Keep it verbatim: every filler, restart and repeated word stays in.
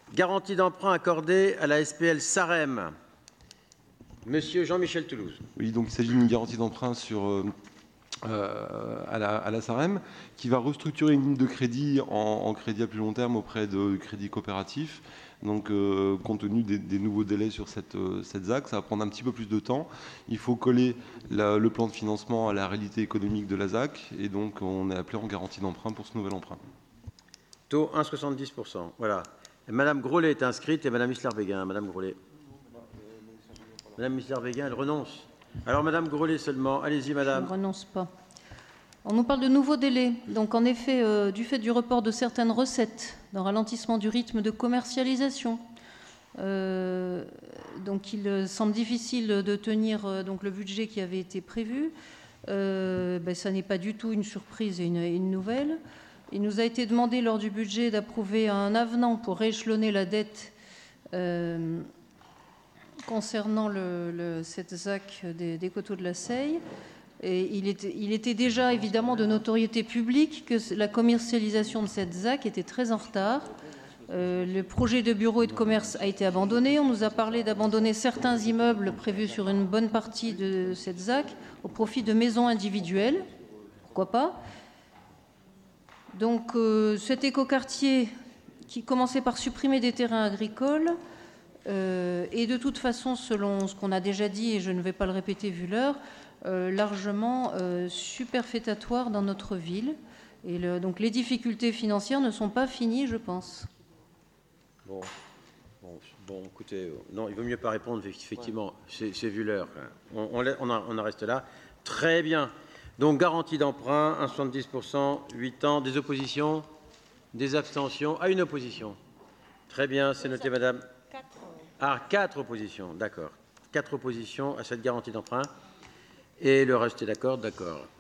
Garantie d'emprunt accordée à la S P L Sarem. Monsieur Jean-Michel Toulouse. Oui, donc il s'agit d'une garantie d'emprunt sur, euh, euh, à, la, à la Sarem qui va restructurer une ligne de crédit en, en crédit à plus long terme auprès de crédits coopératifs. Donc, euh, compte tenu des, des nouveaux délais sur cette, euh, cette Z A C, ça va prendre un petit peu plus de temps. Il faut coller la, le plan de financement à la réalité économique de la Z A C. Et donc, on est appelé en garantie d'emprunt pour ce nouvel emprunt. Taux un virgule soixante-dix pour cent. Voilà. Et Madame Grollet est inscrite et Madame Isler-Béguin. Madame Grollet. Madame Isler-Béguin, elle renonce. Alors, Madame Grollet seulement. Allez-y, Madame. Je ne renonce pas. On nous parle de nouveaux délais. Donc, en effet, euh, du fait du report de certaines recettes, d'un ralentissement du rythme de commercialisation, euh, donc il semble difficile de tenir euh, donc, le budget qui avait été prévu. Euh, ben, ça n'est pas du tout une surprise et une, une nouvelle. Il nous a été demandé lors du budget d'approuver un avenant pour rééchelonner la dette euh, concernant le, le, cette Z A C des, des coteaux de la Seille. Et il, était, il était déjà évidemment de notoriété publique que la commercialisation de cette Z A C était très en retard. Euh, le projet de bureau et de commerce a été abandonné. On nous a parlé d'abandonner certains immeubles prévus sur une bonne partie de cette Z A C au profit de maisons individuelles. Pourquoi pas ? Donc euh, cet écoquartier qui commençait par supprimer des terrains agricoles euh, et de toute façon, selon ce qu'on a déjà dit, et je ne vais pas le répéter vu l'heure, Euh, largement euh, superfétatoire dans notre ville. Et le, donc les difficultés financières ne sont pas finies, je pense. Bon, bon, bon écoutez, euh, non, il vaut mieux pas répondre, effectivement, c'est vu l'heure. On, on, on, on en reste là. Très bien. Donc garantie d'emprunt, un virgule soixante-dix pour cent, huit ans. Des oppositions? Des abstentions? À une opposition. Très bien, c'est noté, madame. Ah, quatre oppositions, d'accord. Quatre oppositions à cette garantie d'emprunt. Et le reste est d'accord, d'accord.